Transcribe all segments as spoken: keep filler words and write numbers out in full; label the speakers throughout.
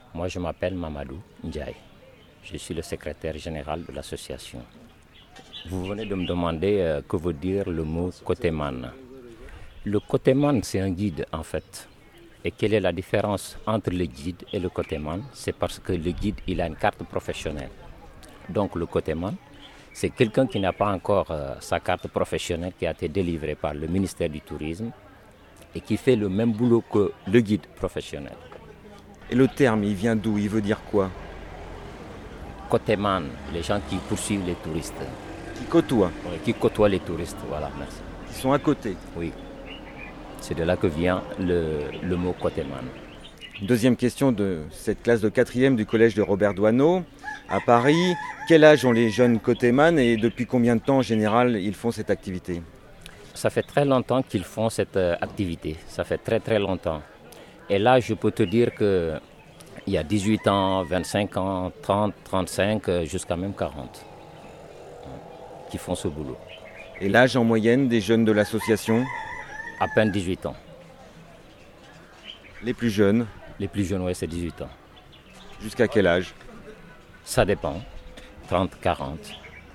Speaker 1: Moi, je m'appelle Mamadou Ndiaye. Je suis le secrétaire général de l'association. Vous venez de me demander euh, que veut dire le mot Koteman. Le Koteman, c'est un guide en fait. Et quelle est la différence entre le guide et le Koteman? C'est parce que le guide, il a une carte professionnelle. Donc le Koteman, c'est quelqu'un qui n'a pas encore euh, sa carte professionnelle qui a été délivrée par le ministère du Tourisme et qui fait le même boulot que le guide professionnel.
Speaker 2: Et le terme, il vient d'où? Il veut dire quoi?
Speaker 1: Koteman, les gens qui poursuivent les touristes.
Speaker 2: Qui côtoient?
Speaker 1: Oui, qui côtoient les touristes, voilà, merci.
Speaker 2: Ils sont à côté.
Speaker 1: Oui, c'est de là que vient le, le mot Koteman.
Speaker 2: Deuxième question de cette classe de quatrième du collège de Robert Doisneau à Paris. Quel âge ont les jeunes Koteman et depuis combien de temps en général ils font cette activité?
Speaker 1: Ça fait très longtemps qu'ils font cette euh, activité, ça fait très très longtemps. Et là, je peux te dire qu'il y a dix-huit ans, vingt-cinq ans, trente, trente-cinq, jusqu'à même quarante qui font ce boulot.
Speaker 2: Et l'âge en moyenne des jeunes de l'association?
Speaker 1: À peine dix-huit ans.
Speaker 2: Les plus jeunes?
Speaker 1: Les plus jeunes, oui, c'est dix-huit ans.
Speaker 2: Jusqu'à quel âge?
Speaker 1: Ça dépend, trente, quarante.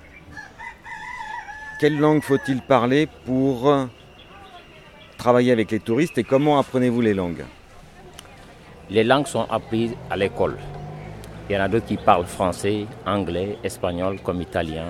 Speaker 2: Quelle langue faut-il parler pour travailler avec les touristes et comment apprenez-vous les langues?
Speaker 1: Les langues sont apprises à l'école. Il y en a d'autres qui parlent français, anglais, espagnol comme italien.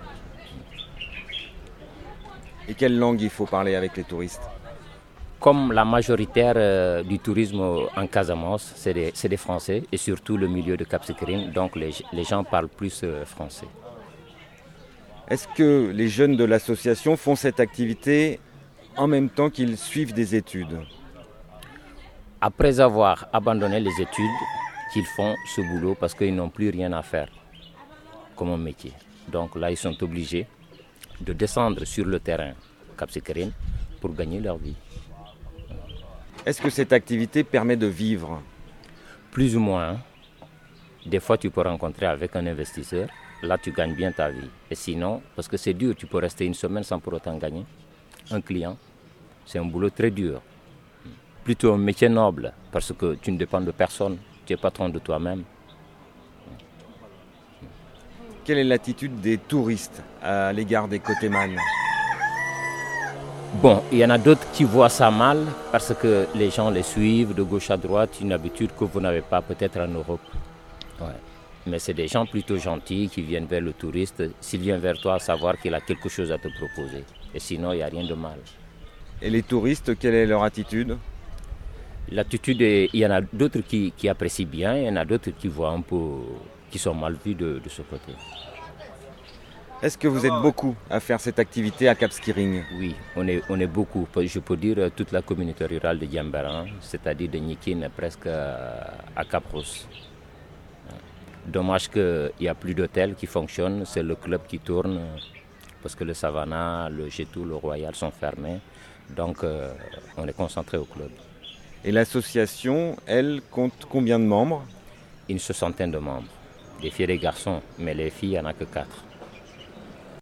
Speaker 2: Et quelle langue il faut parler avec les touristes?
Speaker 1: Comme la majoritaire euh, du tourisme en Casamance, c'est des, c'est des Français et surtout le milieu de Cap Skirring, donc les, les gens parlent plus euh, français.
Speaker 2: Est-ce que les jeunes de l'association font cette activité en même temps qu'ils suivent des études?
Speaker 1: Après avoir abandonné les études, qu'ils font ce boulot parce qu'ils n'ont plus rien à faire comme un métier. Donc là, ils sont obligés de descendre sur le terrain Cap Skirring pour gagner leur vie.
Speaker 2: Est-ce que cette activité permet de vivre?
Speaker 1: Plus ou moins. Des fois, tu peux rencontrer avec un investisseur. Là, tu gagnes bien ta vie. Et sinon, parce que c'est dur, tu peux rester une semaine sans pour autant gagner un client. C'est un boulot très dur. Plutôt un métier noble, parce que tu ne dépends de personne. Tu es patron de toi-même.
Speaker 2: Quelle est l'attitude des touristes à l'égard des Koteman?
Speaker 1: Bon, il y en a d'autres qui voient ça mal parce que les gens les suivent de gauche à droite, une habitude que vous n'avez pas peut-être en Europe. Ouais. Mais c'est des gens plutôt gentils qui viennent vers le touriste. S'il vient vers toi, savoir qu'il a quelque chose à te proposer. Et sinon, il n'y a rien de mal.
Speaker 2: Et les touristes, quelle est leur attitude?
Speaker 1: L'attitude, est, il y en a d'autres qui, qui apprécient bien, il y en a d'autres qui voient un peu, qui sont mal vus de, de ce côté.
Speaker 2: Est-ce que vous êtes beaucoup à faire cette activité à Cap Skirring?
Speaker 1: Oui, on est, on est beaucoup. Je peux dire toute la communauté rurale de Diambaran, c'est-à-dire de Nikin presque à Cap-Rousse. Dommage qu'il n'y a plus d'hôtels qui fonctionnent, c'est le club qui tourne parce que le Savannah, le Gétou, le Royal sont fermés. Donc euh, on est concentré au club.
Speaker 2: Et l'association, elle, compte combien de membres?
Speaker 1: Une soixantaine de membres, des filles et des garçons, mais les filles, il n'y en a que quatre.